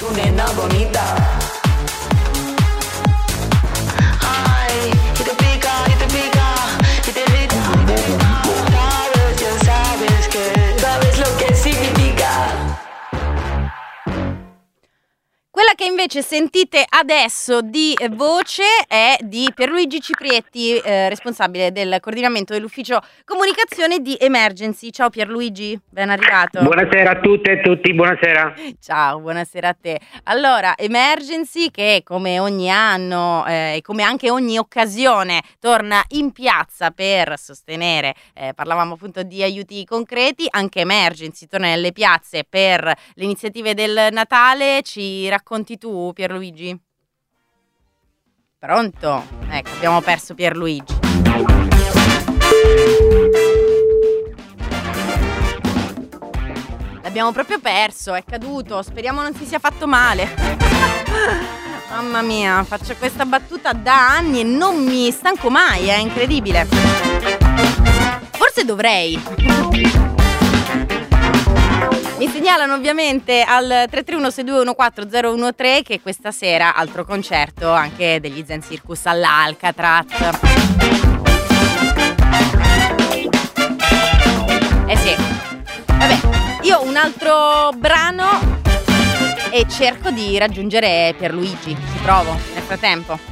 invece sentite adesso di voce è di Pierluigi Ciprietti, eh, responsabile del coordinamento dell'ufficio comunicazione di Emergency. Ciao Pierluigi, ben arrivato. Buonasera a tutte e tutti, buonasera. Ciao, buonasera a te. Allora, Emergency, che come ogni anno eh, e come anche ogni occasione torna in piazza per sostenere, eh, parlavamo appunto di aiuti concreti, anche Emergency torna nelle piazze per le iniziative del Natale. Ci racconti tu, Pierluigi? Pronto? Ecco, abbiamo perso Pierluigi. L'abbiamo proprio perso, è caduto, speriamo non si sia fatto male. Mamma mia, faccio questa battuta da anni e non mi stanco mai, è incredibile. Forse dovrei. Mi segnalano ovviamente al tre tre uno sei due uno quattro zero uno tre che questa sera altro concerto anche degli Zen Circus all'Alcatraz. Eh sì, vabbè, io ho un altro brano e cerco di raggiungere Pierluigi, ci provo nel frattempo.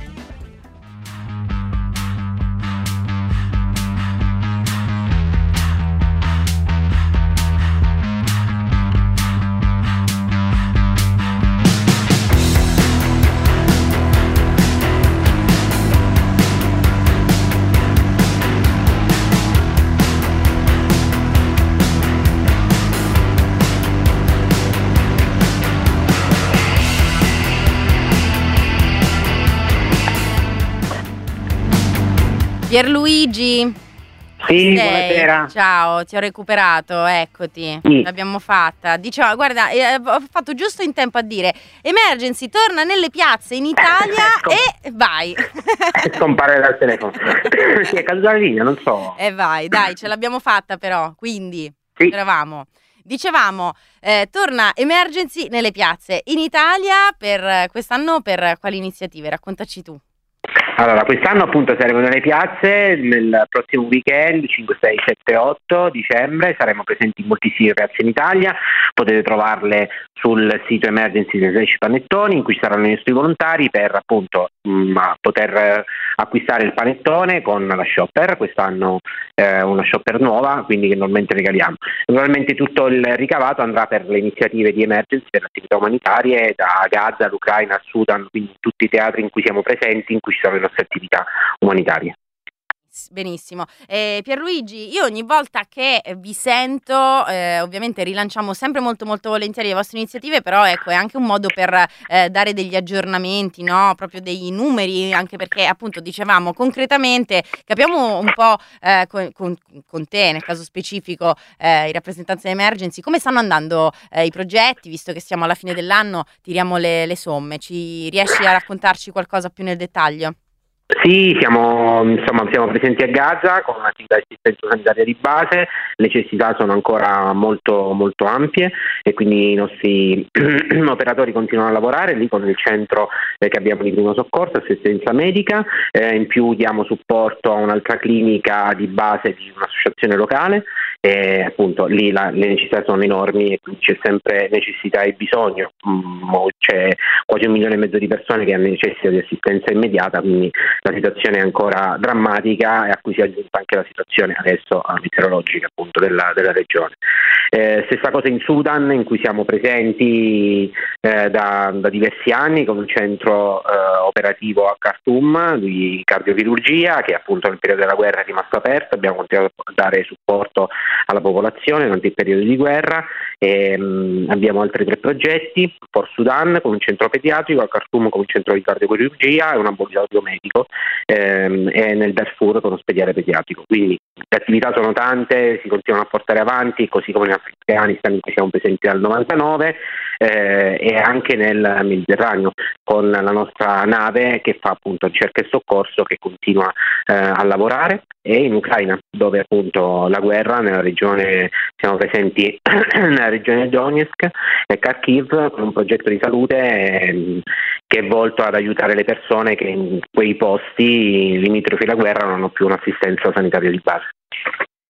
Pierluigi, sì, sei? Buonasera. Ciao, ti ho recuperato, eccoti, Sì. l'abbiamo fatta. Dicevo, guarda, eh, ho fatto giusto in tempo a dire Emergency torna nelle piazze in Italia e vai. Scompare dal telefono. Si è caduta la linea, non so. E vai, dai, ce l'abbiamo fatta però, quindi Sì. eravamo. Dicevamo, eh, torna Emergency nelle piazze in Italia per quest'anno, per quali iniziative? Raccontaci tu. Allora, quest'anno appunto saremo nelle piazze, nel prossimo weekend, cinque, sei, sette, otto dicembre, saremo presenti in moltissime piazze in Italia, potete trovarle sul sito Emergency dei Sedici Panettoni, in cui saranno i nostri volontari per appunto mh, poter acquistare il panettone con la shopper, quest'anno eh, una shopper nuova, quindi che normalmente regaliamo. Normalmente tutto il ricavato andrà per le iniziative di Emergency, per le attività umanitarie, da Gaza all'Ucraina al Sudan, quindi tutti i teatri in cui siamo presenti, in cui ci sono le nostre attività umanitarie. Benissimo. Eh, Pierluigi, io ogni volta che vi sento, eh, ovviamente rilanciamo sempre molto molto volentieri le vostre iniziative, però ecco è anche un modo per eh, dare degli aggiornamenti, no? Proprio dei numeri, anche perché appunto dicevamo concretamente, capiamo un po' eh, con, con, con te, nel caso specifico eh, i rappresentanti di Emergency, come stanno andando eh, i progetti, visto che siamo alla fine dell'anno, tiriamo le, le somme, ci riesci a raccontarci qualcosa più nel dettaglio? Sì, siamo, insomma, siamo presenti a Gaza con un'attività di assistenza sanitaria di base, le necessità sono ancora molto, molto ampie e quindi i nostri operatori continuano a lavorare lì con il centro eh, che abbiamo di primo soccorso, assistenza medica, eh, in più diamo supporto a un'altra clinica di base di un'associazione locale e appunto lì la, le necessità sono enormi e quindi c'è sempre necessità e bisogno, mm, c'è quasi un milione e mezzo di persone che hanno necessità di assistenza immediata, quindi la situazione è ancora drammatica e a cui si è aggiunta anche la situazione adesso meteorologica appunto della, della regione. Eh, stessa cosa in Sudan, in cui siamo presenti eh, da, da diversi anni con un centro eh, operativo a Khartoum di cardiochirurgia che appunto nel periodo della guerra è rimasto aperto, abbiamo continuato a dare supporto alla popolazione durante il periodo di guerra e mh, abbiamo altri tre progetti, Port Sudan con un centro pediatrico, a Khartoum con un centro di cardiochirurgia e un ambulatorio medico ehm, e nel Darfur con ospedale pediatrico. Quindi le attività sono tante, si continuano a portare avanti, così come in Afghanistan in cui siamo presenti dal novantanove eh, e anche nel Mediterraneo con la nostra nave che fa appunto ricerca e soccorso, che continua eh, a lavorare, e in Ucraina dove appunto la guerra, nella regione siamo presenti nella regione Donetsk e Kharkiv con un progetto di salute eh, che è volto ad aiutare le persone che in quei posti limitrofi alla guerra non hanno più un'assistenza sanitaria di base.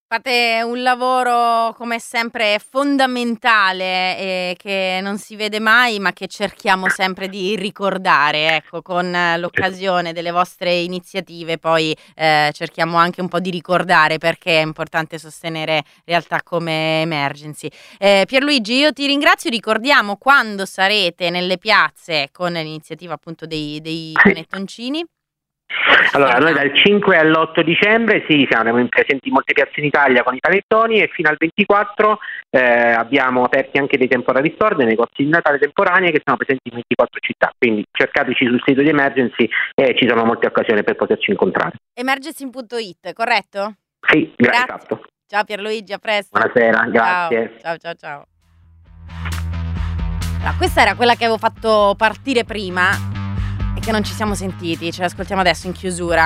Fate un lavoro come sempre fondamentale e che non si vede mai, ma che cerchiamo sempre di ricordare, ecco, con l'occasione delle vostre iniziative. Poi eh, cerchiamo anche un po' di ricordare perché è importante sostenere realtà come Emergency. Eh, Pierluigi, io ti ringrazio, ricordiamo quando sarete nelle piazze con l'iniziativa appunto dei, dei panettoncini. Allora, noi dal cinque all'otto dicembre sì, siamo presenti in molte piazze in Italia con i panettoni e fino al ventiquattro eh, abbiamo aperti anche dei temporary store, dei negozi di Natale temporanei che sono presenti in ventiquattro città, quindi cercateci sul sito di Emergency e ci sono molte occasioni per poterci incontrare. emergency punto it, corretto? Sì, grazie. Esatto. Ciao Pierluigi, a presto. Buonasera, grazie. Ciao, ciao, ciao. ciao. Allora, questa era quella che avevo fatto partire prima e che non ci siamo sentiti, ce l'ascoltiamo adesso in chiusura.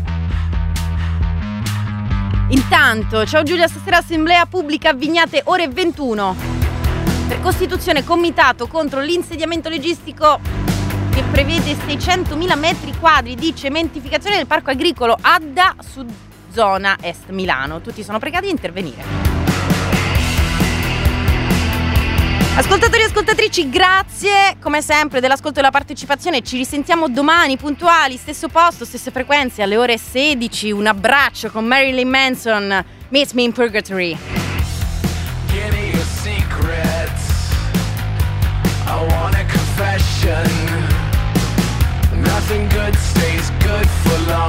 Intanto, ciao Giulia, stasera Assemblea Pubblica a Vignate, ore ventuno. Per Costituzione, comitato contro l'insediamento logistico che prevede seicentomila metri quadri di cementificazione del parco agricolo Adda su zona est Milano. Tutti sono pregati di intervenire. Ascoltatori e ascoltatrici, grazie come sempre dell'ascolto e della partecipazione. Ci risentiamo domani puntuali, stesso posto, stesse frequenze alle ore sedici. Un abbraccio con Marilyn Manson, Meet Me in Purgatory. Give me your secrets. I want a confession. Nothing good stays good for long.